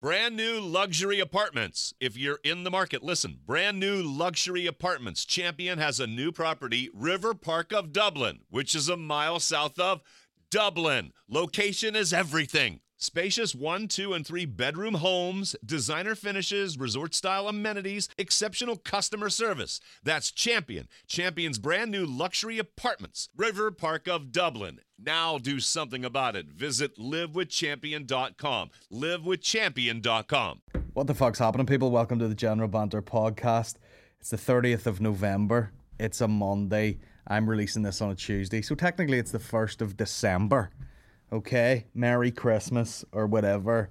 Brand new luxury apartments. If you're in the market, listen. Brand new luxury apartments. Champion has a new property, River Park of Dublin, which is a mile south of Dublin. Location is everything. Spacious 1, 2, and 3 bedroom homes, designer finishes, resort-style amenities, exceptional customer service. That's Champion. Champion's brand new luxury apartments. River Park of Dublin. Now do something about it. Visit livewithchampion.com. Livewithchampion.com. What the fuck's happening, people? Welcome to the General Banter podcast. It's the 30th of November. It's a Monday. I'm releasing this on a Tuesday. So technically it's the 1st of December. Okay, Merry Christmas or whatever.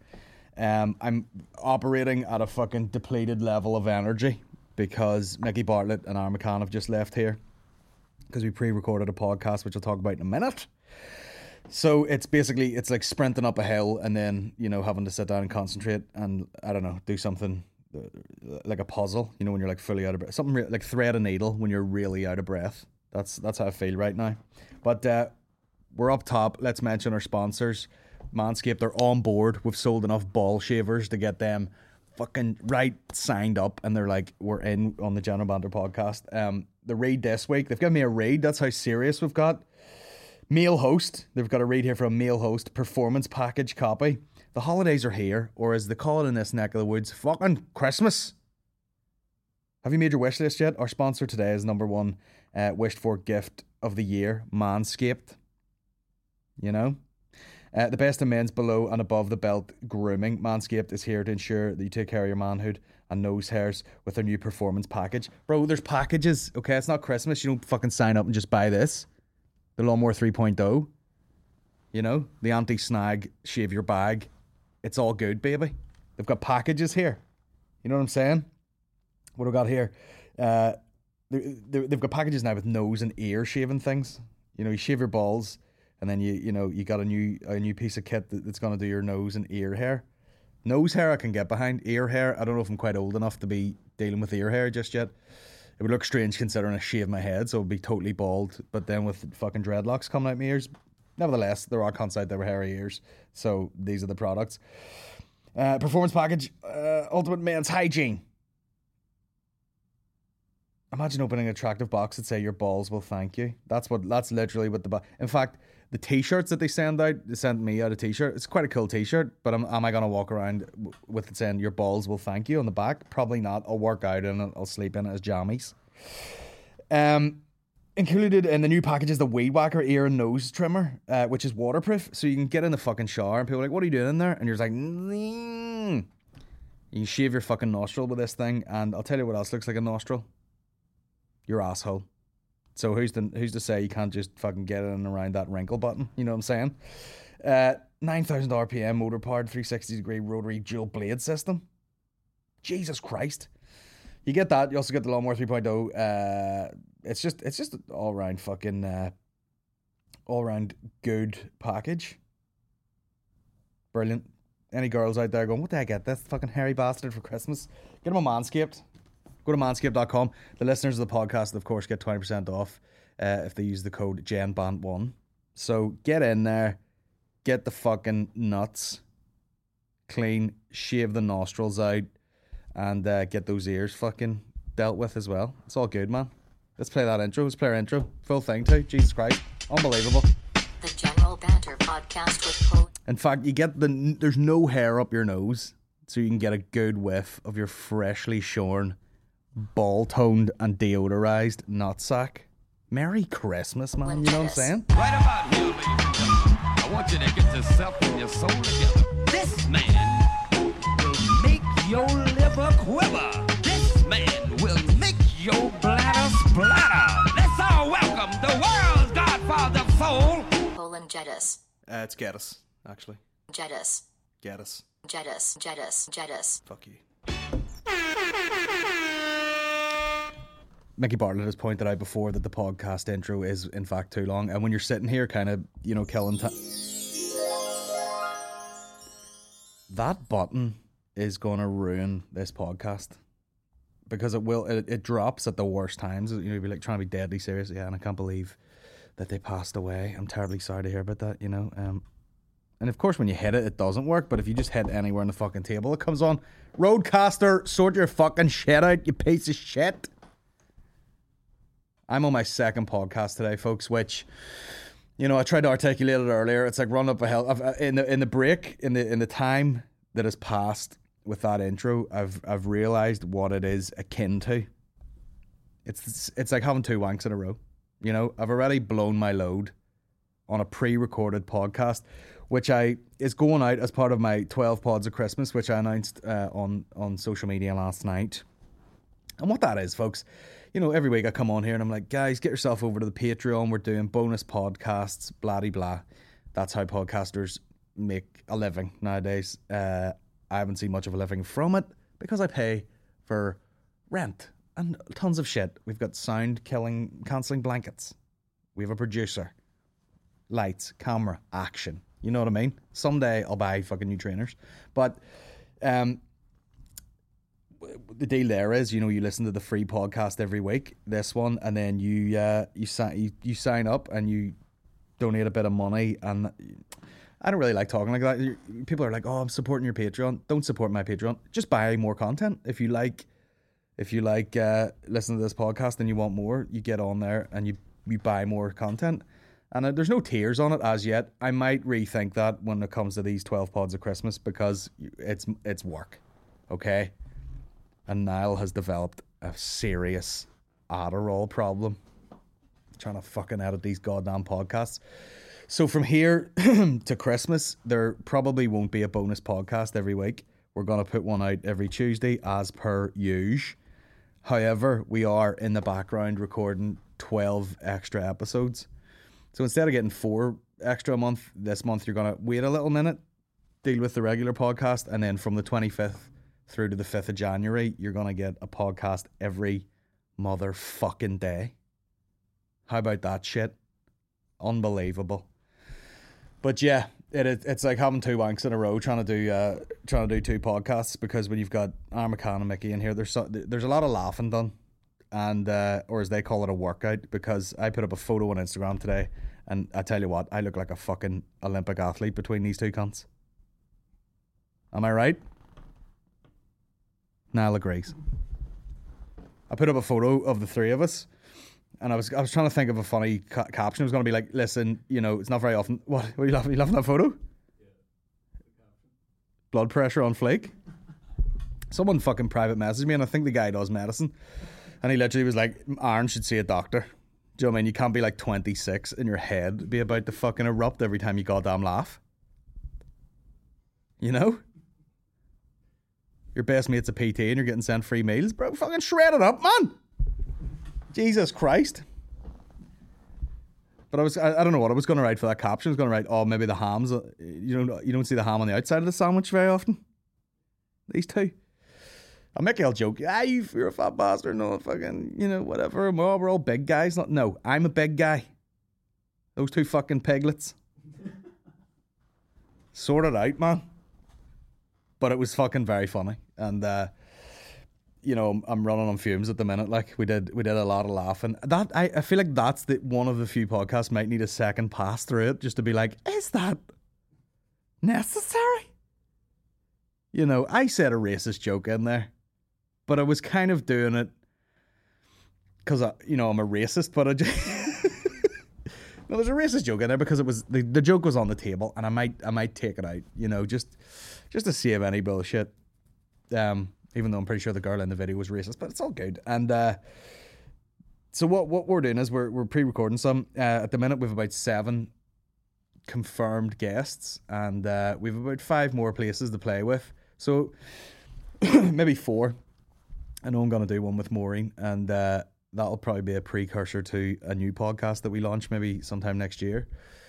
I'm operating at a fucking depleted level of energy because Mickey Bartlett and Aaron McCann have just left here because we pre-recorded a podcast, which I'll talk about in a minute. So it's basically, it's like sprinting up a hill and then, you know, having to sit down and concentrate and, I don't know, do something like a puzzle, you know, when you're like fully out of breath. Something like thread a needle when you're really out of breath. That's how I feel right now. But we're up top. Let's mention our sponsors. Manscaped, they're on board. We've sold enough ball shavers to get them fucking right signed up. And they're like, we're in on the General Banter podcast. The raid this week, they've given me a raid. That's how serious we've got. Mail Host, they've got a raid here from Mail Host. Performance package copy. The holidays are here, or as they call it in this neck of the woods, fucking Christmas. Have you made your wish list yet? Our sponsor today is number one wished for gift of the year, Manscaped. You know, the best in men's below and above the belt grooming. Manscaped is here to ensure that you take care of your manhood and nose hairs with their new performance package. Bro, there's packages, okay? It's not Christmas. You don't fucking sign up and just buy this. The Lawnmower 3.0, you know, the anti-snag shave your bag. It's all good, baby. They've got packages here. You know what I'm saying? What do we got here? They've got packages now with nose and ear shaving things. You know, you shave your balls. And then you got a new piece of kit that's going to do your nose and ear hair. Nose hair I can get behind. Ear hair, I don't know if I'm quite old enough to be dealing with ear hair just yet. It would look strange considering I shave my head, so it would be totally bald. But then with fucking dreadlocks coming out my ears, nevertheless, there are cunts out there with hairy ears. So these are the products. Performance package, Ultimate Men's Hygiene. Imagine opening an attractive box that say your balls will thank you. That's literally what in fact, the t-shirts that they send me out a t-shirt. It's quite a cool t-shirt, but am I going to walk around with it saying your balls will thank you on the back? Probably not. I'll work out in it. I'll sleep in it as jammies. Included in the new package is the Weed Whacker ear and nose trimmer, which is waterproof. So you can get in the fucking shower and people are like, what are you doing in there? And you're just like, You can shave your fucking nostril with this thing. And I'll tell you what else looks like a nostril. Your asshole. So who's to say you can't just fucking get in and around that wrinkle button? You know what I'm saying? 9,000 RPM motor powered 360 degree rotary dual blade system. Jesus Christ. You get that. You also get the Lawnmower 3.0. It's just an all round fucking all round good package. Brilliant. Any girls out there going, what did I get this fucking hairy bastard for Christmas? Get them on Manscaped. Go to manscaped.com. The listeners of the podcast, of course, get 20% off if they use the code GENBANT1. So get in there, get the fucking nuts clean, shave the nostrils out, and get those ears fucking dealt with as well. It's all good, man. Let's play that intro. Let's play our intro. Full thing too. Jesus Christ. Unbelievable. The General Banter podcast with Paul. In fact, there's no hair up your nose, so you can get a good whiff of your freshly shorn, ball-toned and deodorized nutsack. Merry Christmas, man. You know what I'm saying? Right about here, ladies and gentlemen, I want you to get yourself and your soul together. This man will make your liver quiver. This man will make your bladder splatter. Let's all welcome the world's godfather of soul. Poland Jettis. It's Geddes, actually. Jettis. Geddes. Jettis. Jettis. Jettis. Fuck you. Mickey Bartlett has pointed out before that the podcast intro is in fact too long, and when you're sitting here kind of, killing time, that button is going to ruin this podcast because it drops at the worst times. You'll be like trying to be deadly serious, and I can't believe that they passed away. I'm terribly sorry to hear about that, And of course, when you hit it, it doesn't work. But if you just hit anywhere on the fucking table, it comes on. Roadcaster, sort your fucking shit out, you piece of shit. I'm on my second podcast today, folks, which, you know, I tried to articulate it earlier. It's like run up a hill. In the break, in the time that has passed with that intro, I've realized what it is akin to. It's like having 2 wanks in a row. You know, I've already blown my load on a pre-recorded podcast, which is going out as part of my 12 pods of Christmas, which I announced on social media last night. And what that is, folks, you know, every week I come on here and I'm like, guys, get yourself over to the Patreon. We're doing bonus podcasts, blah, blah, blah. That's how podcasters make a living nowadays. I haven't seen much of a living from it because I pay for rent and tons of shit. We've got cancelling blankets. We have a producer. Lights, camera, action. You know what I mean? Someday I'll buy fucking new trainers. But the deal there is, you know, you listen to the free podcast every week, this one, and then you sign up and you donate a bit of money. And I don't really like talking like that. People are like, oh, I'm supporting your Patreon. Don't support my Patreon. Just buy more content. If you like listening to this podcast and you want more, you get on there and you buy more content. And there's no tiers on it as yet. I might rethink that when it comes to these 12 pods of Christmas because it's work, okay? And Niall has developed a serious Adderall problem trying to fucking edit these goddamn podcasts. So from here to Christmas, there probably won't be a bonus podcast every week. We're going to put one out every Tuesday as per usual. However, we are in the background recording 12 extra episodes. So instead of getting 4 extra a month, this month you're going to wait a little minute, deal with the regular podcast, and then from the 25th through to the 5th of January, you're going to get a podcast every motherfucking day. How about that shit? Unbelievable. But yeah, it's like having 2 wanks in a row trying to do 2 podcasts, because when you've got Armacan and Mickey in here, there's a lot of laughing done, and or as they call it, a workout. Because I put up a photo on Instagram today, and I tell you what, I look like a fucking Olympic athlete between these 2 cunts. Am I right? Niall agrees. I put up a photo of the 3 of us, and I was trying to think of a funny caption. It was going to be like, listen, you know, it's not very often. What are you laughing? Are you laughing at that photo? Yeah. Blood pressure on flake. Someone fucking private messaged me, and I think the guy does medicine. And he literally was like, Aaron should see a doctor. Do you know what I mean? You can't be like 26 in your head, be about to fucking erupt every time you goddamn laugh. You know? Your best mate's a PT and you're getting sent free meals. Bro, fucking shred it up, man. Jesus Christ. But I don't know what I was going to write for that caption. I was going to write, oh, maybe the hams. You don't see the ham on the outside of the sandwich very often. These 2. I'll make y'all joke. You're a fat bastard. No, fucking, you know, whatever. We're all big guys. No, I'm a big guy. Those 2 fucking piglets. Sort it out, man. But it was fucking very funny. And, you know, I'm running on fumes at the minute. Like, we did a lot of laughing. That I feel like that's one of the few podcasts might need a second pass through it, just to be like, is that necessary? You know, I said a racist joke in there, but I was kind of doing it because, you know, I'm a racist, but I just... No, there's a racist joke in there because it was the joke was on the table, and I might take it out, you know, just to save any bullshit. Even though I'm pretty sure the girl in the video was racist, but it's all good. And so what we're doing is we're pre-recording some. At the minute, we've about 7 confirmed guests, and we've about 5 more places to play with. So maybe 4. I know I'm going to do one with Maureen, and that'll probably be a precursor to a new podcast that we launch maybe sometime next year.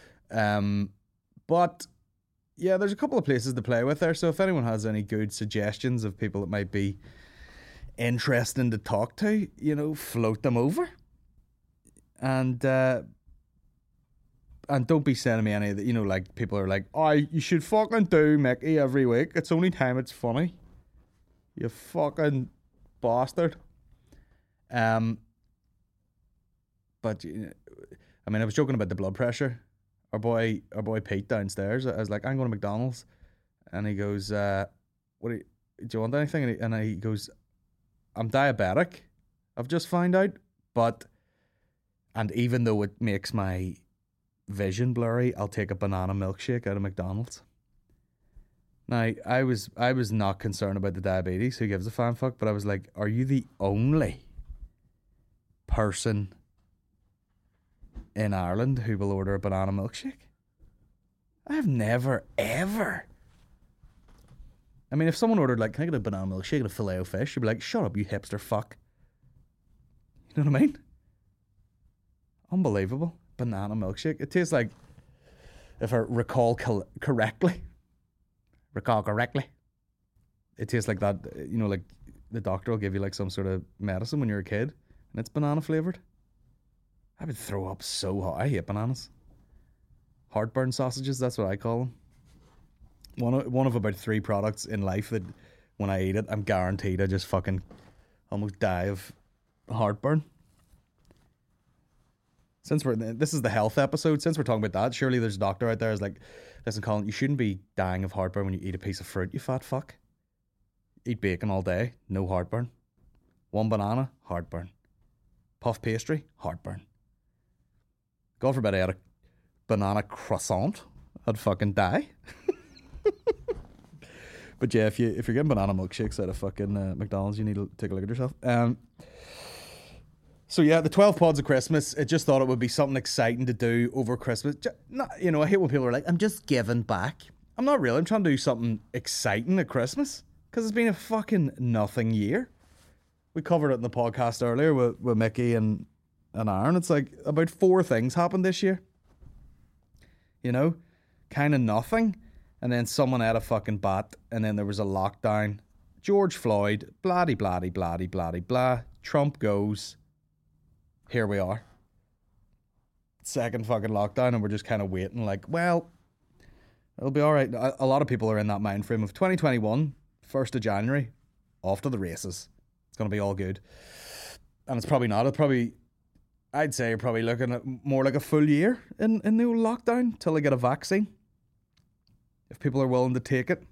But yeah, there's a couple of places to play with there. So if anyone has any good suggestions of people that might be interesting to talk to, you know, float them over. And don't be sending me any of the, you know, like people are like, oh, you should fucking do Mickey every week. It's only time it's funny. You fucking bastard. But I mean, I was joking about the blood pressure our boy Pete downstairs. I was like, I'm going to McDonald's, and he goes, "What do you want anything?" And he goes, "I'm diabetic. I've just found out, and even though it makes my vision blurry, I'll take a banana milkshake out of McDonald's." Now, I was not concerned about the diabetes. Who gives a fan fuck? But I was like, are you the only person in Ireland who will order a banana milkshake? I have never, ever. I mean, if someone ordered, like, can I get a banana milkshake and a filet of fish? You'd be like, shut up, you hipster fuck. You know what I mean? Unbelievable. Banana milkshake. It tastes like, if I recall correctly, it tastes like that, you know, like the doctor will give you like some sort of medicine when you're a kid, and it's banana flavoured. I would throw up so hot. I hate bananas. Heartburn sausages, that's what I call them. One of about 3 products in life that when I eat it, I'm guaranteed I just fucking almost die of heartburn. This is the health episode, since we're talking about that, surely there's a doctor out there who's like, listen, Colin, you shouldn't be dying of heartburn when you eat a piece of fruit, you fat fuck. Eat bacon all day, no heartburn. 1 banana, heartburn. Puff pastry, heartburn. God forbid I had a banana croissant, I'd fucking die. But yeah, if you're getting banana milkshakes out of fucking McDonald's, you need to take a look at yourself. So yeah, the 12 pods of Christmas, I just thought it would be something exciting to do over Christmas. You know, I hate when people are like, I'm just giving back. I'm not really. I'm trying to do something exciting at Christmas, because it's been a fucking nothing year. We covered it in the podcast earlier with Mickey and Aaron. It's like about 4 things happened this year. You know, kind of nothing. And then someone had a fucking bat, and then there was a lockdown. George Floyd, blah, blah, blah, blah, blah, blah. Trump goes. Here we are. Second fucking lockdown, and we're just kind of waiting like, well, it'll be all right. A lot of people are in that mind frame of 2021, 1st of January, off to the races. It's going to be all good. And it's probably not. I'd say you're probably looking at more like a full year in the old lockdown till they get a vaccine. If people are willing to take it.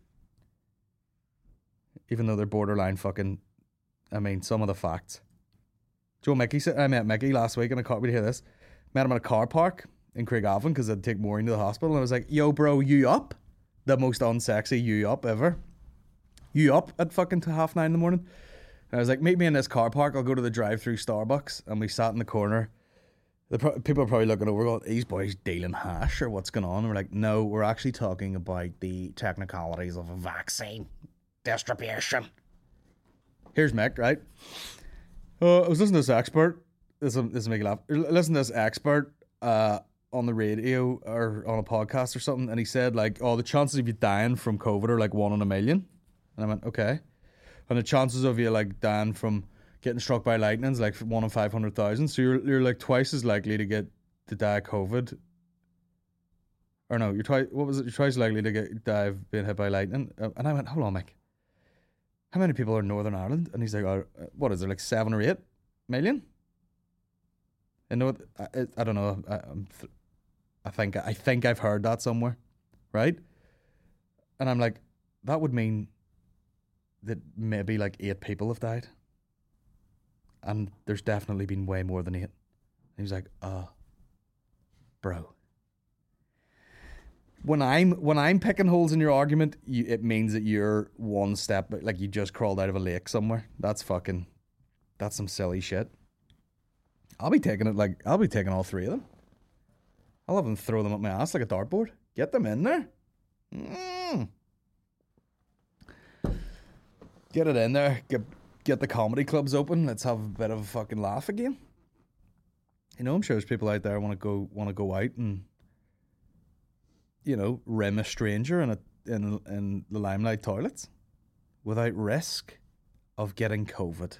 Even though they're borderline fucking, I mean, some of the facts. Joe Mickey said, I met Mickey last week in a car. We hear this. Met him at a car park in Craigavon because I'd take Maureen to the hospital. And I was like, yo, bro, you up? The most unsexy you up ever. You up at fucking 9:30 in the morning? And I was like, meet me in this car park. I'll go to the drive-through Starbucks. And we sat in the corner. People are probably looking over going, these boys dealing hash or what's going on? And we're like, no, we're actually talking about the technicalities of a vaccine distribution. Here's Mick, right? I was listening to this expert. This will make you laugh. Listen to this expert on the radio or on a podcast or something, and he said like, "Oh, the chances of you dying from COVID are like 1 in a million." And I went, "Okay." And the chances of you like dying from getting struck by lightning is like 1 in 500,000. So you're like twice as likely to die of COVID. Or no, you're twice as likely to die of being hit by lightning. And I went, "Hold on, Mick. How many people are in Northern Ireland?" And he's like, "Oh, what is there, like 7 or 8 million?" And no, I don't know. I think I've heard that somewhere, right? And I'm like, that would mean that maybe like 8 people have died, and there's definitely been way more than 8. And he was like, bro. When I'm picking holes in your argument, it means that you're one step, like you just crawled out of a lake somewhere. That's some silly shit. I'll be taking all 3 of them. I'll have them throw them up my ass like a dartboard. Get them in there. Get it in there. Get the comedy clubs open. Let's have a bit of a fucking laugh again. You know, I'm sure there's people out there want to go out and, you know, rim a stranger in the Limelight toilets without risk of getting COVID.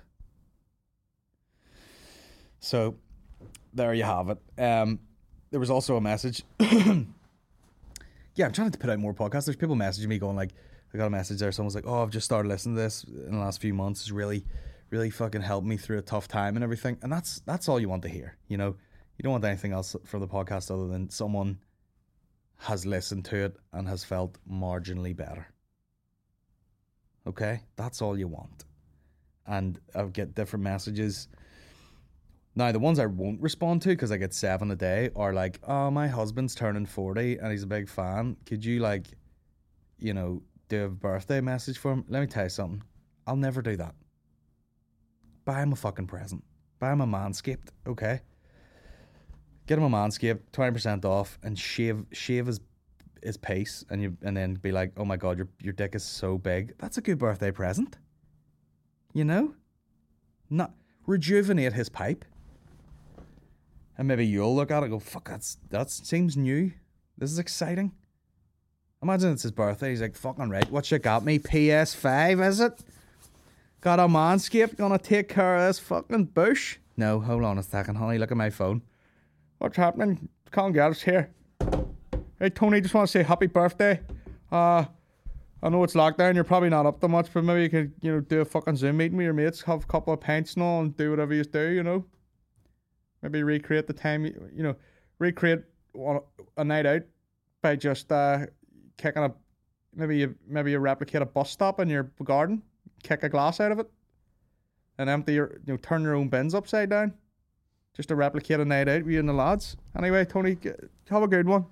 So there you have it. There was also a message. Yeah, I'm trying to put out more podcasts. There's people messaging me going like, I got a message there. Someone's like, "Oh, I've just started listening to this in the last few months. It's really, really fucking helped me through a tough time and everything." And that's all you want to hear. You know, you don't want anything else from the podcast other than someone has listened to it and has felt marginally better. Okay? That's all you want. And I'll get different messages. Now, the ones I won't respond to, because I get 7 a day, are like, oh, my husband's turning 40 and he's a big fan. Could you, like, you know, do a birthday message for him? Let me tell you something. I'll never do that. Buy him a fucking present. Buy him a Manscaped, okay? Get him a Manscaped, 20% off, and shave his pace, and then be like, oh my God, your dick is so big. That's a good birthday present. You know? Not rejuvenate his pipe. And maybe you'll look at it and go, fuck, that seems new. This is exciting. Imagine it's his birthday. He's like, fucking right, what you got me? PS5, is it? Got a Manscaped, gonna take care of this fucking bush? No, hold on a second, honey, look at my phone. What's happening? Can't get us here. Hey, Tony, just want to say happy birthday. I know it's lockdown, you're probably not up to much, but maybe you could, you know, do a fucking Zoom meeting with your mates, have a couple of pints and all, and do whatever you do, you know? Maybe recreate the time, you know, recreate a night out by just kicking maybe you replicate a bus stop in your garden, kick a glass out of it, and turn your own bins upside down, just to replicate a night out with you and the lads. Anyway, Tony, have a good one.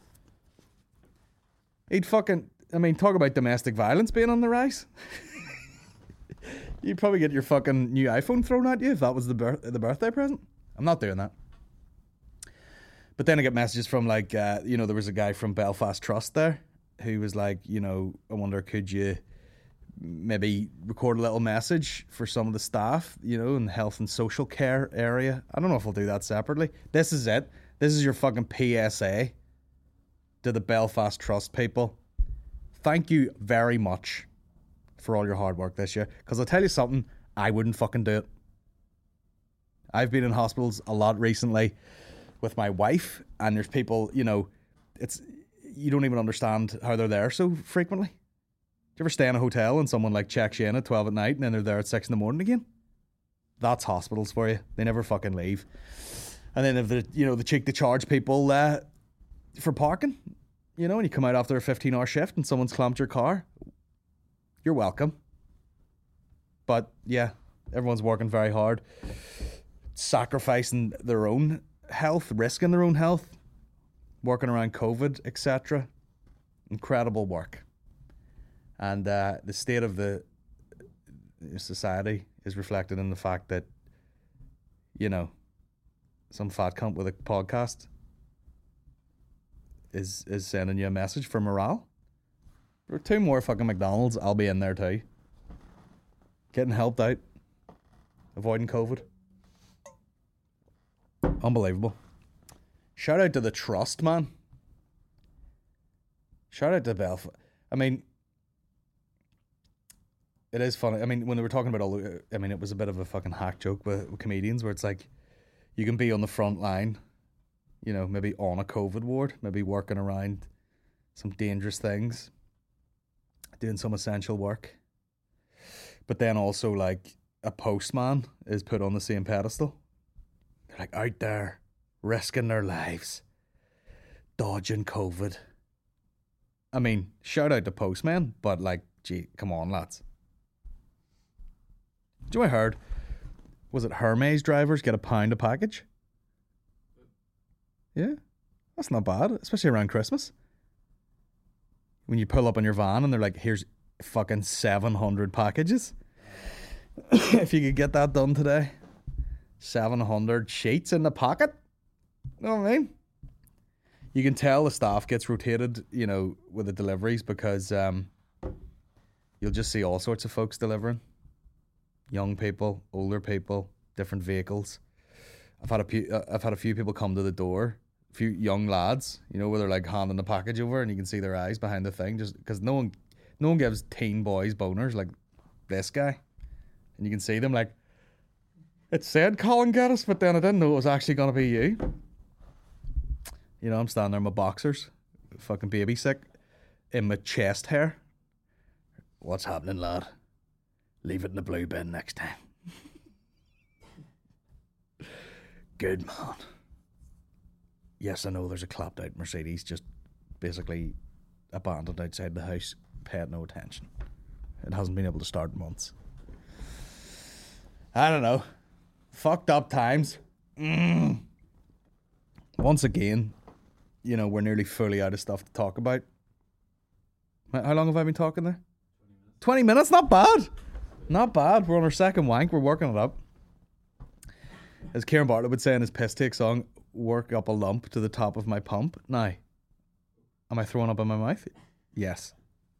Talk about domestic violence being on the rise. You'd probably get your fucking new iPhone thrown at you if that was the birthday present. I'm not doing that. But then I get messages from, like, there was a guy from Belfast Trust there who was like, you know, I wonder, could you maybe record a little message for some of the staff, you know, in the health and social care area. I don't know if I'll do that separately. This is it. This is your fucking PSA to the Belfast Trust people. Thank you very much for all your hard work this year. Because I'll tell you something, I wouldn't fucking do it. I've been in hospitals a lot recently with my wife, and there's people, you know, you don't even understand how they're there so frequently. Do you ever stay in a hotel and someone like checks you in at 12 at night and then they're there at 6 in the morning again? That's hospitals for you. They never fucking leave. And then if the cheek to charge people for parking, you know, and you come out after a 15-hour shift and someone's clamped your car, you're welcome. But yeah, everyone's working very hard, sacrificing their own health, risking their own health, working around COVID, etc. Incredible work. And the state of the society is reflected in the fact that, you know, some fat cunt with a podcast is sending you a message for morale. There are 2 more fucking McDonald's, I'll be in there too. Getting helped out. Avoiding COVID. Unbelievable. Shout out to the Trust, man. Shout out to Belfast. I mean, it is funny. I mean, when they were talking about it was a bit of a fucking hack joke with comedians where it's like, you can be on the front line, you know, maybe on a COVID ward, maybe working around some dangerous things, doing some essential work. But then also, like, a postman is put on the same pedestal. They're like out there, risking their lives, dodging COVID. I mean, shout out to postmen, but like, gee, come on, lads. Do you know what I heard? Was it Hermes drivers get £1 a package? Yeah, that's not bad, especially around Christmas. When you pull up in your van and they're like, here's fucking 700 packages. If you could get that done today. 700 sheets in the pocket. You know what I mean? You can tell the staff gets rotated, you know, with the deliveries because you'll just see all sorts of folks delivering. Young people, older people, different vehicles. I've had a few people come to the door, a few young lads, you know, where they're like handing the package over and you can see their eyes behind the thing, just because no one gives teen boys boners like this guy, and you can see them like, it said Colin Geddes, but then I didn't know it was actually gonna be you. You know, I'm standing there in my boxers, fucking baby sick, in my chest hair. What's happening, lad? Leave it in the blue bin next time. Good man. Yes, I know there's a clapped out Mercedes just basically abandoned outside the house, paid no attention. It hasn't been able to start in months. I don't know. Fucked up times. Once again, you know, we're nearly fully out of stuff to talk about. How long have I been talking there? 20 minutes? Not bad. Not bad. We're on our second wank. We're working it up. As Kieran Bartlett would say in his piss take song, work up a lump to the top of my pump. Now, am I throwing up in my mouth? Yes.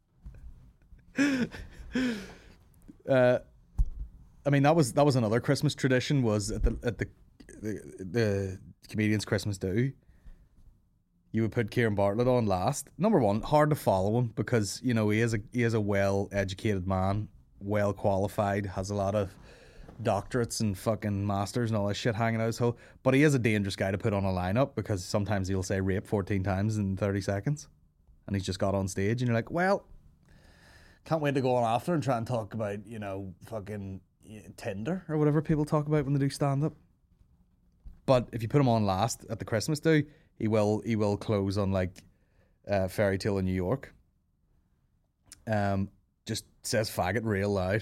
I mean, that was another Christmas tradition, was at the comedians' Christmas do. You would put Kieran Bartlett on last. Number one, hard to follow him because, you know, he is a well-educated man, well-qualified, has a lot of doctorates and fucking masters and all this shit hanging out his hole. But he is a dangerous guy to put on a lineup because sometimes he'll say rape 14 times in 30 seconds. And he's just got on stage and you're like, well, can't wait to go on after and try and talk about, you know, fucking Tinder or whatever people talk about when they do stand-up. But if you put him on last at the Christmas do, he will close on like Fairy Tale in New York. Just says faggot real loud.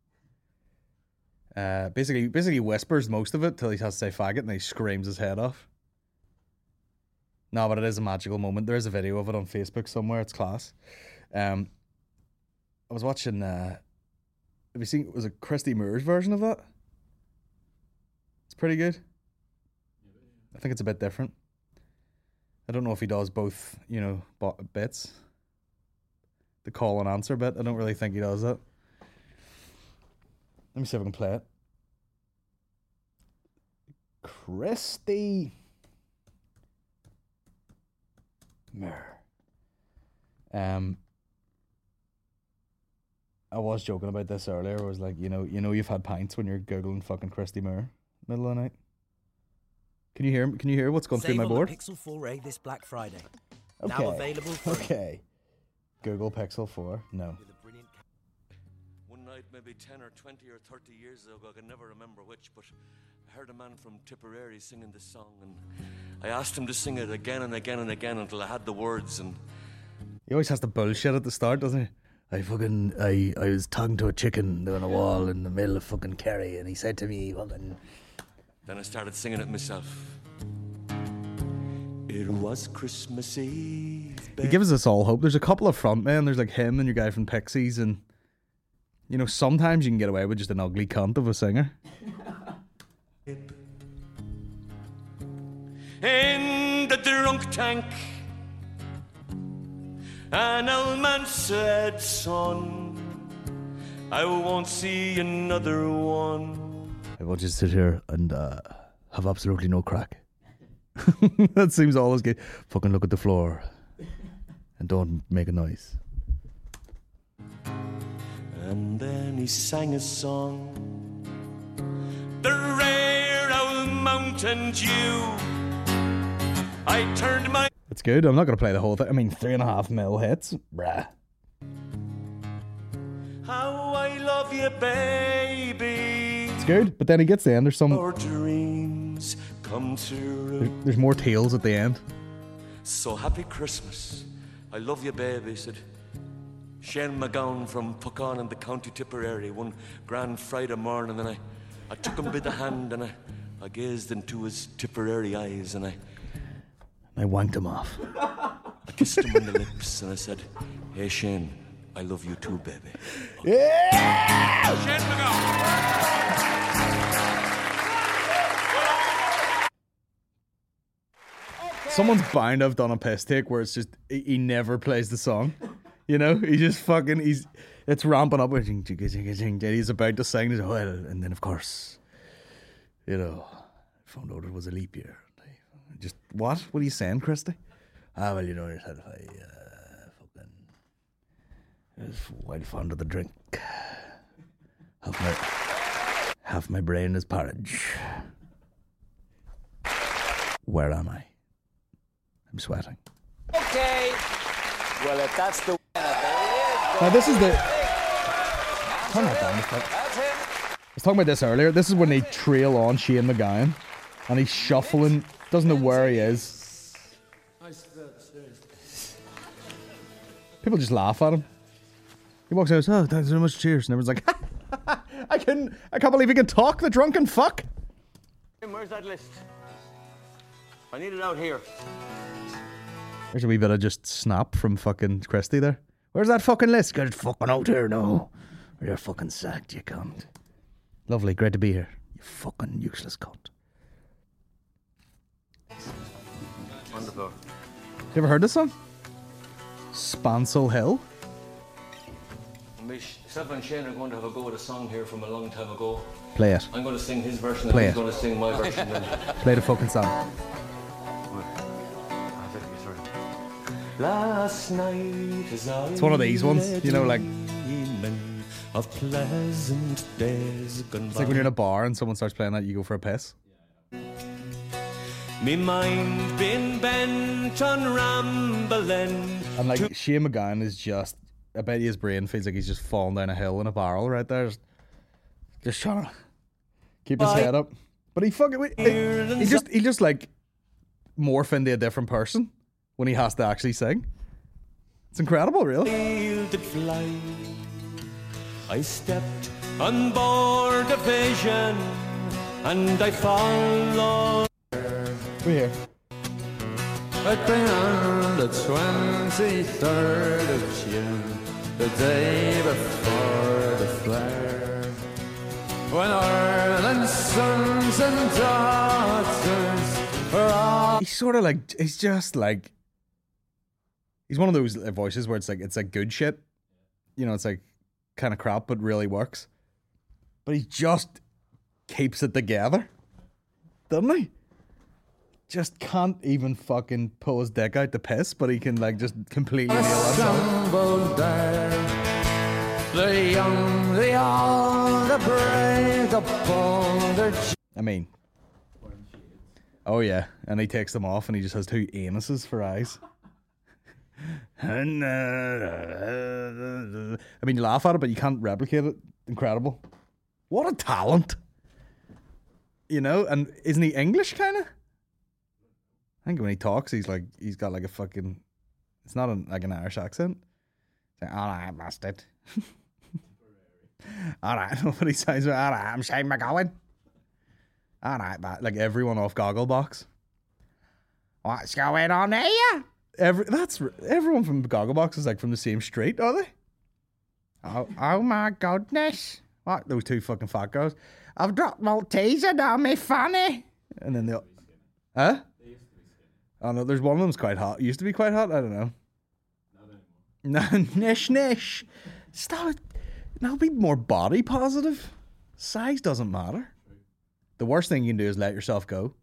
Basically whispers most of it till he has to say faggot and he screams his head off. No, but it is a magical moment. There is a video of it on Facebook somewhere. It's class. I was watching. Have you seen? Was it Christy Moore's version of that? It's pretty good. I think it's a bit different. I don't know if he does both, you know, bits. The call and answer bit. I don't really think he does that. Let me see if I can play it. Christy Moore. I was joking about this earlier. I was like, you know, you've had pints when you're googling fucking Christy Moore middle of the night. Can you hear what's going through my board? Pixel 4a this Black Friday. Okay. Now available for Okay. Google Pixel 4. No. One night, maybe 10 or 20 or 30 years ago, I can never remember which, but I heard a man from Tipperary singing this song, and I asked him to sing it again and again and again until I had the words, and... He always has to bullshit at the start, doesn't he? I was talking to a chicken on a wall in the middle of fucking Kerry, and he said to me, fucking... Then I started singing it myself. It was Christmas Eve. He gives us all hope. There's a couple of frontmen. There's like him and your guy from Pixies, and you know, sometimes you can get away with just an ugly cunt of a singer. In the drunk tank, an old man said, son, I won't see another one. I want you to sit here and have absolutely no crack. That seems always good. Fucking look at the floor and don't make a noise. And then he sang a song, the rare old Mountain Dew. I turned my... It's good. I'm not going to play the whole thing. I mean, 3.5 mil hits. Bruh. How I love you, baby. It's good, but then he gets the end. There's some... Our dreams come true. There's more tales at the end. So happy Christmas. I love you, baby, said Shane McGowan from Puckon in the County Tipperary one grand Friday morning, and I took him by the hand and I gazed into his Tipperary eyes and I wanked him off. I kissed him on the lips and I said, hey Shane, I love you too, baby. Yeah! Shane McGowan! Someone's bound to have done a piss take where it's just he never plays the song. You know, he just fucking it's ramping up with he's about to sing, and then of course, you know, I found out it was a leap year. Just what are you saying, Christy? Well, you know, I said fucking I was well fond of the drink. Half my brain is porridge. Where am I? I'm sweating. Okay. Well, if that's the... Now this is the... Turn that down. I was talking about this earlier. This is when they trail on Shane McGowan and he's shuffling, doesn't know where he is. People just laugh at him. He walks out and says, oh, thanks so much, cheers. And everyone's like, I can't believe he can talk, the drunken fuck. Where's that list? I need it out here. There's a wee bit of just snap from fucking Christy there. Where's that fucking list? Get it fucking out here now. Or you're fucking sacked, you cunt. Lovely, great to be here. You fucking useless cunt. On the floor. You ever heard this song? Spancel Hill? Myself and Shane are going to have a go at a song here from a long time ago. Play it. I'm going to sing his version Play and he's it. going to sing my version. Play the fucking song. Last night as I It's one of these ones, you know, like, of pleasant days gone it's like when you're in a bar and someone starts playing that, you go for a piss. Me mind been bent on rambling. And like, Shane McGowan is just, I bet his brain feels like he's just falling down a hill in a barrel right there. Just trying to keep his head up. But he fucking, he just like morph into a different person when he has to actually sing. It's incredible, really. Did fly. I stepped on board a vision and I followed. We're here. But on the 23rd of June, the day before the flare, when Ireland's sons and daughters were all... He's sort of like, he's just like, he's one of those voices where it's like good shit. You know, it's like kind of crap, but really works. But he just keeps it together. Doesn't he? Just can't even fucking pull his dick out to piss, but he can like just completely nail that song. stumbled there. The young, the old, the brave, the bold, the... I mean, oh yeah, and he takes them off and he just has two anuses for eyes. I mean, you laugh at it, but you can't replicate it. Incredible. What a talent. You know, and isn't he English, kind of? I think when he talks, he's got like a fucking, it's not like an Irish accent. It's like, all right, bastard. All right, nobody sounds like, all right, I'm Shane McGowan. All right, like everyone off Gogglebox. What's going on here? Everyone from Gogglebox is like from the same street, are they? Oh my goodness. What, those two fucking fat girls? I've dropped Malteser down me fanny. And then they'll, huh? Oh no, there's one of them's quite hot. Used to be quite hot, I don't know. Not anymore. Nish. Stop it. Now be more body positive. Size doesn't matter. The worst thing you can do is let yourself go.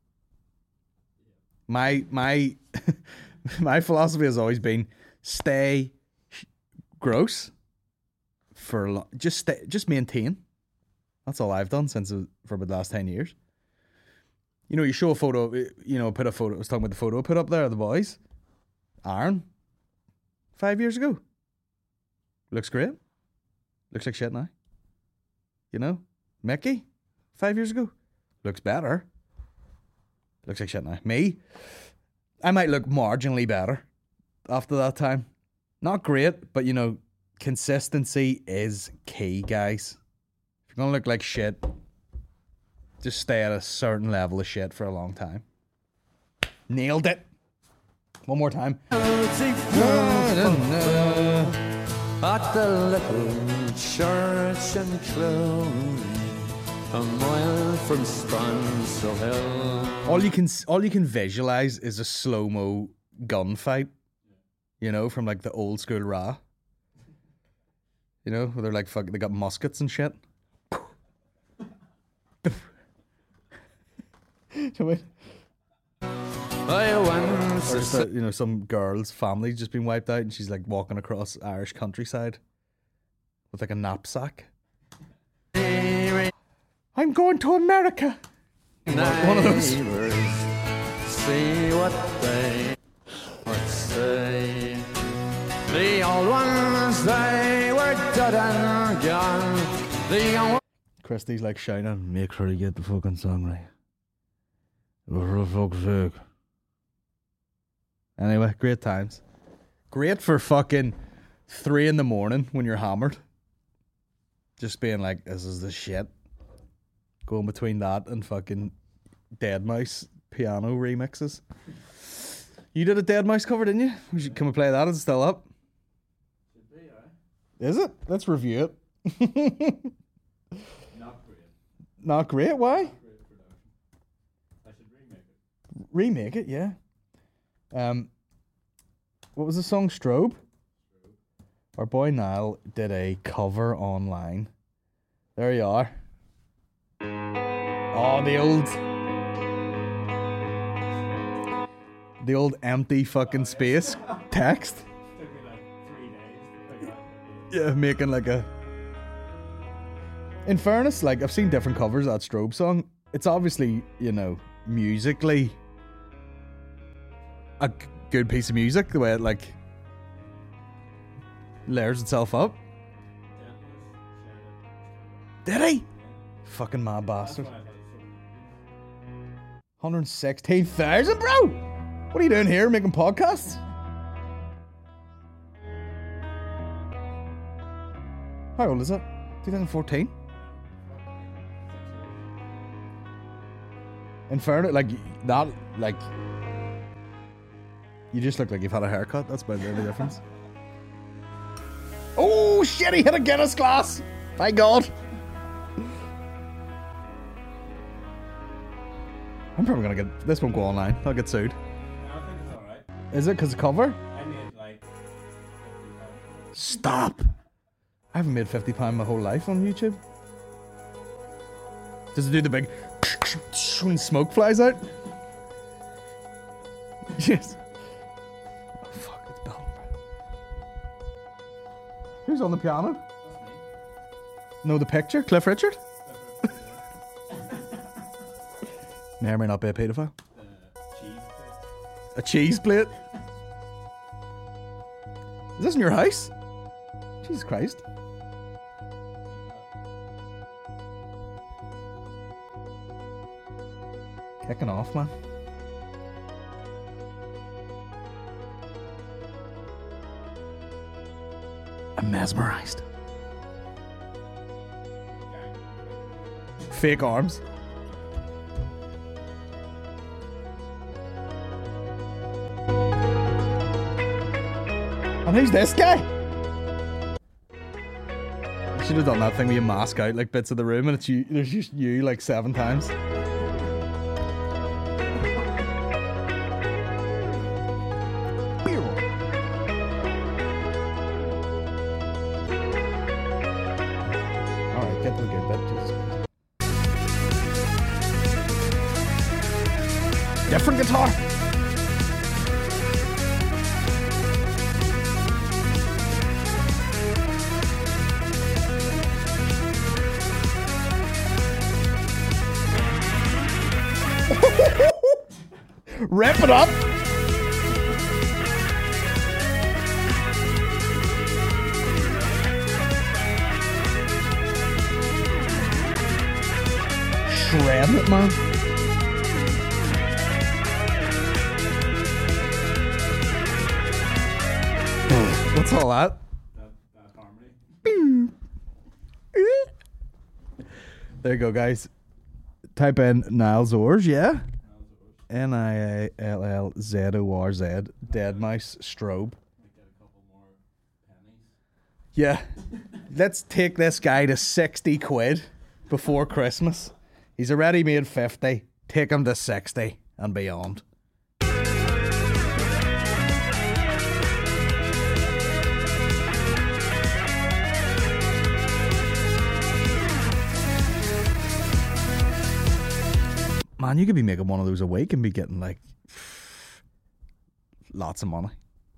My my philosophy has always been stay gross for a just maintain. That's all I've done for about the last 10 years. You know, you show a photo, you know, put a photo, I was talking about the photo I put up there of the boys. Aaron, 5 years ago. Looks great. Looks like shit now. You know? Mickey, 5 years ago. Looks better. Looks like shit now. Me, I might look marginally better after that time. Not great, but you know, consistency is key, guys. If you're going to look like shit, just stay at a certain level of shit for a long time. Nailed it. One more time. At the little church in Clooney, a mile from Spancel Hill. All you can visualize is a slow-mo gunfight. You know, from like the old school Ra. You know, where they're like fucking, they got muskets and shit. Or just you know, some girl's family's just been wiped out and she's like walking across Irish countryside with like a knapsack. I'm going to America. One of those. See what they would say. The old ones, they were dead and gone. The young Christy's like shouting, make sure you get the fucking song right. For fuck's sake. Anyway, great times. Great for fucking 3 a.m. when you're hammered. Just being like, this is the shit. Going between that and fucking Deadmau5 piano remixes. You did a Deadmau5 cover, didn't you? Can we play that? Is it still up? Should be, alright. Is it? Let's review it. Not great. Not great? Why? Not great production. I should remake it. Remake it, yeah. What was the song? Strobe? Our boy Niall did a cover online. There you are. Oh, the old empty fucking space text. Took me like 3 days to figure out. Yeah, making like a... In fairness, like, I've seen different covers of that Strobe song. It's obviously, you know, musically a good piece of music, the way it, like, layers itself up. Did he? Fucking mad bastard. 116,000, bro! What are you doing here, making podcasts? How old is it? 2014? In fairness, like, that, like, you just look like you've had a haircut. That's about the only difference. Oh, shit, he hit a Guinness glass! Thank God. I'm probably gonna get... This won't go online. I'll get sued. I think it's alright. Is it? Because the cover? I made like £50. Stop! I haven't made £50 my whole life on YouTube. Does it do the big... when smoke flies out? Yes. Oh, fuck, it's belting. Who's on the piano? That's me. No, the picture? Cliff Richard? May or may not be a paedophile. Cheese plate. A cheese plate? Is this in your house? Jesus Christ. Kicking off, man. I'm mesmerized. Fake arms. And who's this guy? I should have done that thing where you mask out like bits of the room and it's you. There's just you like 7 times. Alright, get to the good bit. Jesus Christ. Different guitar. Wrap it up. Shred it, man. What's all that? That harmony. There you go, guys. Type in Niles Orz, yeah? Nillzorz, Deadmau5 Strobe. Might get a couple more pennies. Yeah. Let's take this guy to 60 quid before Christmas. He's already made 50. Take him to 60 and beyond. Man, you could be making one of those a week and be getting like lots of money.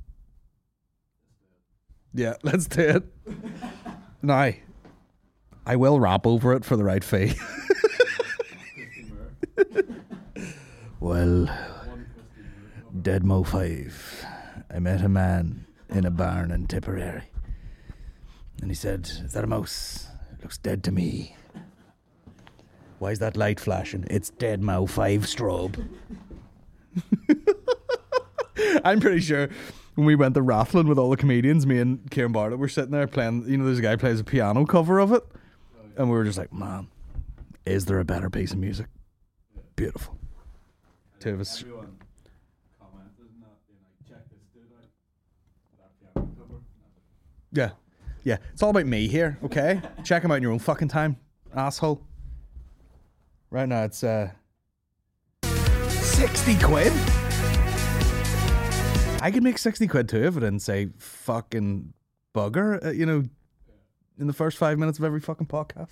Yeah, let's do it. Now, I will rap over it for the right fee. Well, Deadmau5, I met a man in a barn in Tipperary. And he said, "Is that a mouse? It looks dead to me. Why is that light flashing? It's Deadmau5 Strobe." I'm pretty sure when we went to Rathlin with all the comedians, me and Kieran Bartlett were sitting there playing, you know, there's a guy who plays a piano cover of it. And we were just like, man, is there a better piece of music? Beautiful. Two of us. Everyone commented on that, being like, check this dude out. That piano cover. Yeah. Yeah. It's all about me here, okay? Check him out in your own fucking time, asshole. Right now it's 60 quid? I could make 60 quid too if I didn't say fucking bugger, you know, in the first 5 minutes of every fucking podcast.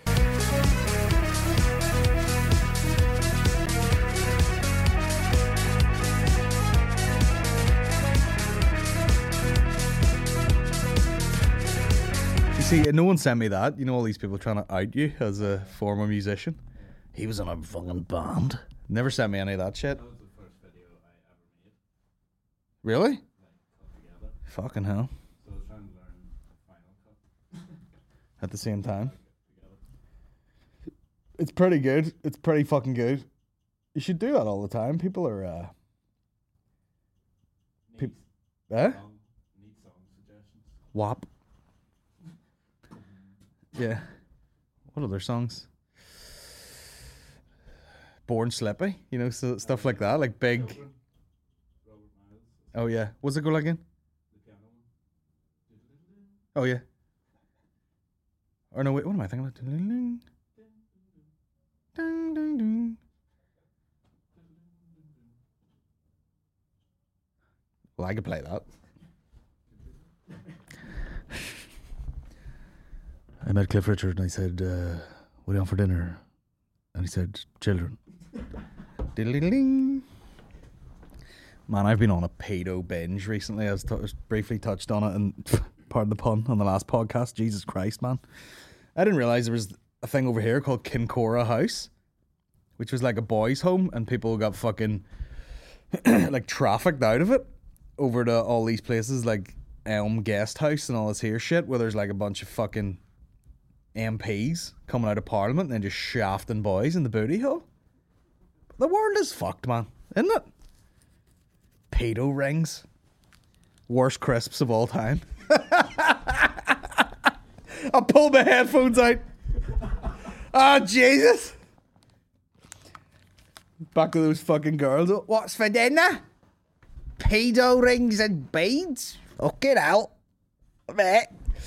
You see, no one sent me that. You know, all these people trying to out you as a former musician. He was in a fucking band. Never sent me any of that shit. That was the first video I ever made. Really? Like, cut together. Fucking hell. So I was trying to learn Final Cut. At the same time. Together. It's pretty good. It's pretty fucking good. You should do that all the time. People are, Neat eh? song suggestions. WAP. Yeah. What other songs? Born Slippy, you know, so stuff like that, like big. Robert Miles. Oh yeah, what's it go like again? The piano one. Oh yeah. Or no, wait, what am I thinking about? Ding, ding, ding, ding. Well, I could play that. I met Cliff Richard and I said, what are you on for dinner? And he said, children. Diddle-diddle-ding. Man, I've been on a pedo binge recently. I was briefly touched on it, and pardon the pun, on the last podcast. Jesus Christ, man. I didn't realise there was a thing over here called Kincora House, which was like a boys' home, and people got fucking like trafficked out of it over to all these places like Elm Guest House and all this here shit, where there's like a bunch of fucking MPs coming out of Parliament and then just shafting boys in the booty hole. The world is fucked, man, isn't it? Pedo rings. Worst crisps of all time. I pulled my headphones out. Oh, Jesus. Back to those fucking girls. What's for dinner? Pedo rings and beads? Fucking hell. Mate.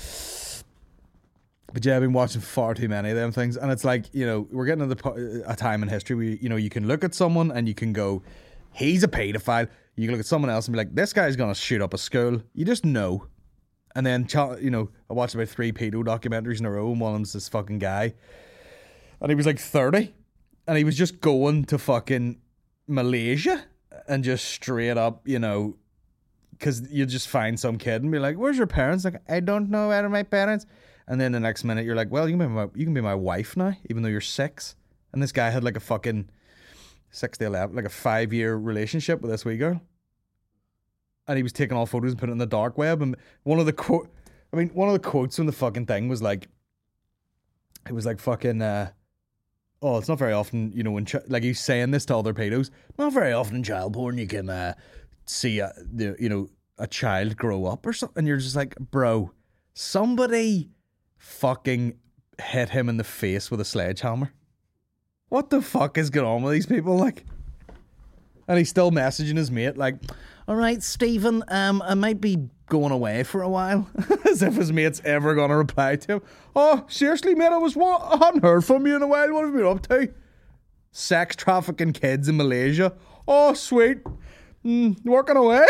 But yeah, I've been watching far too many of them things, and it's like, you know, we're getting to a time in history where, you know, you can look at someone and you can go, he's a paedophile. You can look at someone else and be like, this guy's gonna shoot up a school. You just know. And then, you know, I watched about 3 pedo documentaries in a row, and one of them's this fucking guy, and he was like 30, and he was just going to fucking Malaysia and just straight up, you know, because you just find some kid and be like, where's your parents? Like, I don't know, where are my parents? And then the next minute you're like, well, you can be my wife now, even though you're 6. And this guy had like a fucking 6 to 11, like a 5-year relationship with this wee girl. And he was taking all photos and putting it in the dark web. And one of the quotes from the fucking thing was like, it was like fucking, oh, it's not very often, you know, when like he's saying this to other pedos, not very often in child porn you can see a child grow up or something. And you're just like, bro, somebody fucking hit him in the face with a sledgehammer. What the fuck is going on with these people? Like, and he's still messaging his mate like, all right, Stephen, I might be going away for a while. As if his mate's ever gonna reply to him. Oh, seriously, mate, I hadn't heard from you in a while. What have you been up to? Sex trafficking kids in Malaysia. Oh, sweet. Working away.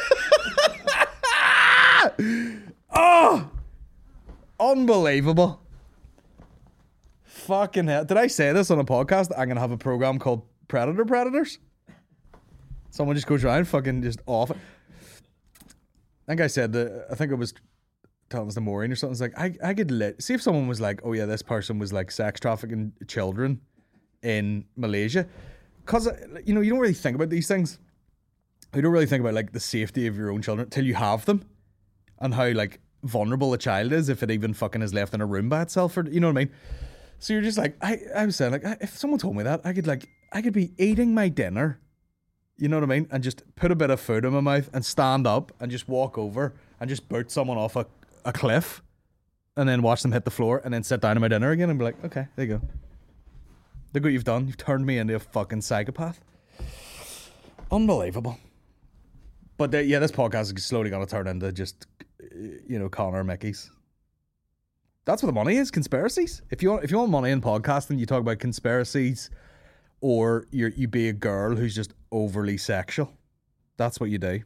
Oh, unbelievable. Fucking hell. Did I say this on a podcast? I'm gonna have a program called Predators. Someone just goes around fucking just off it. I think I said that, I think it was telling us the Maureen or something. It's like, I could see if someone was like, oh yeah, this person was like sex trafficking children in Malaysia. Because, you know, you don't really think about these things. You don't really think about like the safety of your own children till you have them. And how like vulnerable a child is if it even fucking is left in a room by itself, or you know what I mean? So you're just like, I was saying like, if someone told me that, I could be eating my dinner You know what I mean? And just put a bit of food in my mouth and stand up and just walk over and just boot someone off a cliff and then watch them hit the floor and then sit down at my dinner again and be like, okay, there you go. Look what you've done. You've turned me into a fucking psychopath. Unbelievable. But this podcast is slowly going to turn into just, Connor Mickey's. That's what the money is, conspiracies. If you want money in podcasting, you talk about conspiracies, or you be a girl who's just overly sexual. That's what you do.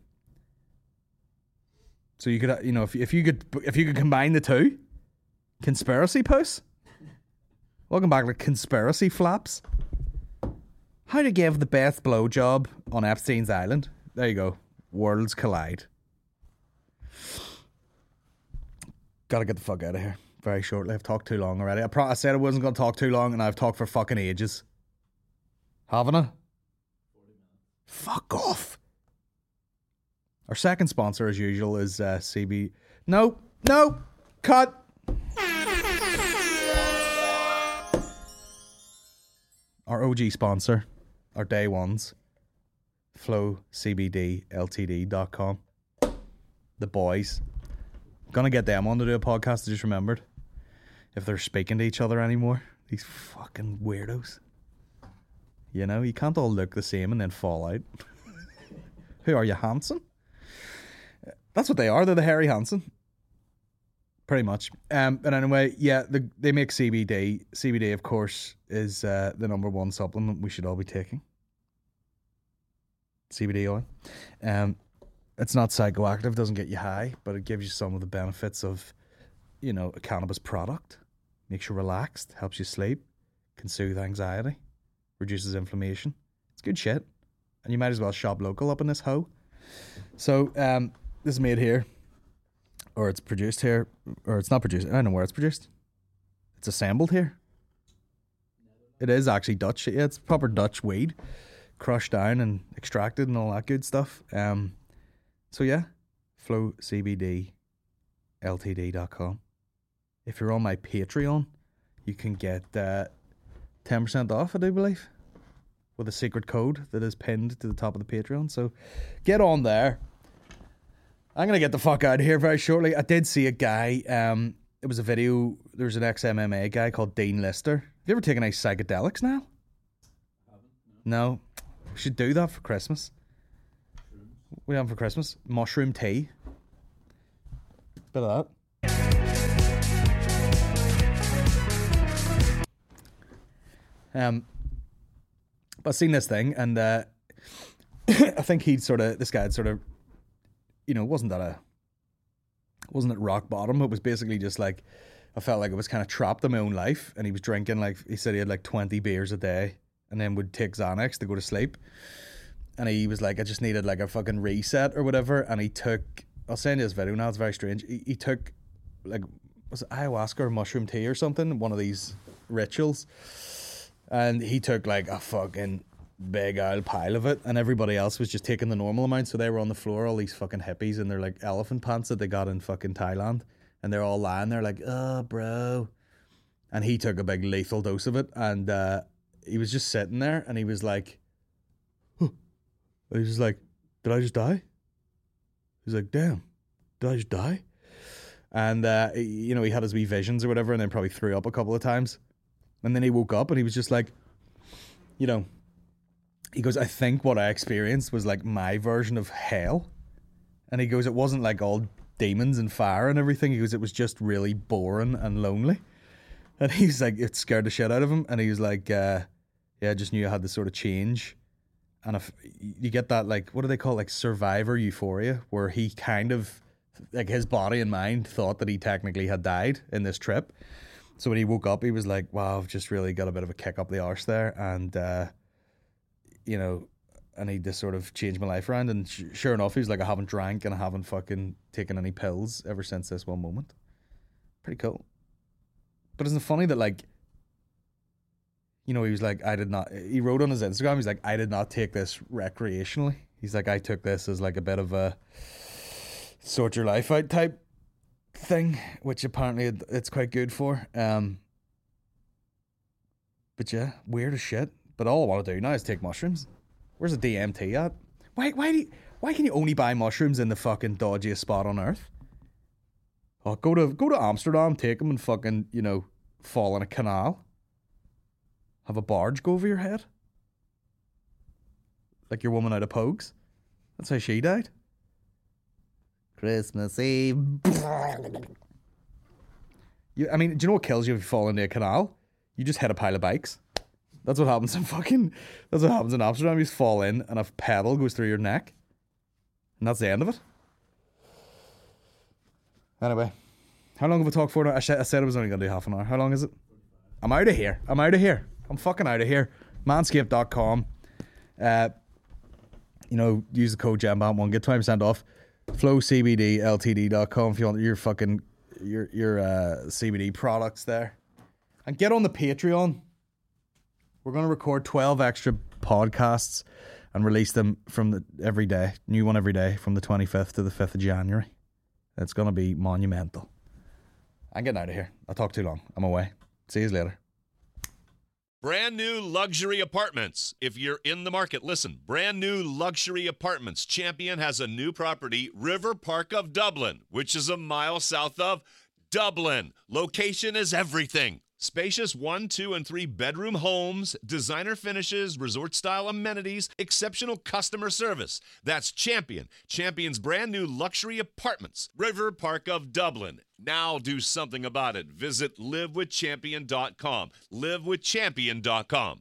So you could, if you could combine the two, conspiracy posts. Welcome back to Conspiracy Flaps. How to give the best blowjob on Epstein's Island. There you go. Worlds collide. Gotta get the fuck out of here very shortly. I've talked too long already. I said I wasn't going to talk too long, and I've talked for fucking ages. Haven't I? 40 minutes. Fuck off. Our second sponsor, as usual, is CB. No, cut. Our OG sponsor, our day ones, flowcbdltd.com. The boys. Gonna get them on to do a podcast, I just remembered. If they're speaking to each other anymore. These fucking weirdos. You know, you can't all look the same and then fall out. Who are you, Hanson? That's what they are. They're the Harry Hansen. Pretty much. But anyway, yeah, they make CBD. CBD, of course, is the number one supplement we should all be taking. CBD oil. It's not psychoactive, doesn't get you high, but it gives you some of the benefits of, a cannabis product. Makes you relaxed, helps you sleep, can soothe anxiety, reduces inflammation. It's good shit. And you might as well shop local up in this hoe. So, this is made here, or it's produced here, or it's not produced. I don't know where it's produced. It's assembled here. It is actually Dutch. Yeah, it's proper Dutch weed, crushed down and extracted and all that good stuff. So yeah, flowcbdltd.com. If you're on my Patreon, you can get 10% off, I do believe, with a secret code that is pinned to the top of the Patreon. So get on there. I'm going to get the fuck out of here very shortly. I did see a guy, it was a video, there was an ex-MMA guy called Dean Lister. Have you ever taken any psychedelics now? No. We should do that for Christmas. What do you have for Christmas? Mushroom tea. Bit of that. But I seen this thing, and I think this guy had sort of, wasn't at rock bottom. It was basically just like, I felt like I was kind of trapped in my own life, and he was drinking, like, he said he had like 20 beers a day, and then would take Xanax to go to sleep. And he was like, I just needed like a fucking reset or whatever. And he took, I'll send you this video now, it's very strange. He took like, was it ayahuasca or mushroom tea or something? One of these rituals. And he took like a fucking big old pile of it. And everybody else was just taking the normal amount. So they were on the floor, all these fucking hippies in their like elephant pants that they got in fucking Thailand. And they're all lying there like, oh, bro. And he took a big lethal dose of it. And he was just sitting there and he was like, he was like, did I just die? He's like, damn, did I just die? And, he had his wee visions or whatever, and then probably threw up a couple of times. And then he woke up and he was just like, he goes, I think what I experienced was like my version of hell. And he goes, it wasn't like all demons and fire and everything. He goes, it was just really boring and lonely. And he's like, it scared the shit out of him. And he was like, I just knew I had to sort of change. And if you get that, like, what do they call it? Like survivor euphoria, where he kind of, like, his body and mind thought that he technically had died in this trip. So when he woke up, he was like, wow, I've just really got a bit of a kick up the arse there. And, I need to sort of change my life around. And sure enough, he was like, I haven't drank and I haven't fucking taken any pills ever since this one moment. Pretty cool. But isn't it funny that, like, he was like, he wrote on his Instagram, he's like, I did not take this recreationally. He's like, I took this as like a bit of a sort your life out type thing, which apparently it's quite good for. But yeah, weird as shit. But all I want to do now is take mushrooms. Where's the DMT at? Why can you only buy mushrooms in the fucking dodgiest spot on earth? Oh, go to Amsterdam, take them and fucking, fall in a canal. Have a barge go over your head. Like your woman out of Pogues. That's how she died. Christmas Eve. Do you know what kills you if you fall into a canal? You just hit a pile of bikes. That's what happens in Amsterdam. You just fall in and a pedal goes through your neck. And that's the end of it. Anyway, how long have we talked for now? I said I was only going to do half an hour. How long is it? I'm out of here. I'm fucking out of here. Manscaped.com. Use the code GEMBANT1. Get 20% off. FlowCBDLTD.com if you want your fucking your CBD products there. And get on the Patreon. We're going to record 12 extra podcasts and release them every day. New one every day from the 25th to the 5th of January. It's going to be monumental. I'm getting out of here. I talked too long. I'm away. See you later. Brand new luxury apartments. If you're in the market, listen. Brand new luxury apartments. Champion has a new property, River Park of Dublin, which is a mile south of Dublin. Location is everything. Spacious 1, 2, and 3 bedroom homes, designer finishes, resort-style amenities, exceptional customer service. That's Champion. Champion's brand new luxury apartments. River Park of Dublin. Now do something about it. Visit livewithchampion.com. Livewithchampion.com.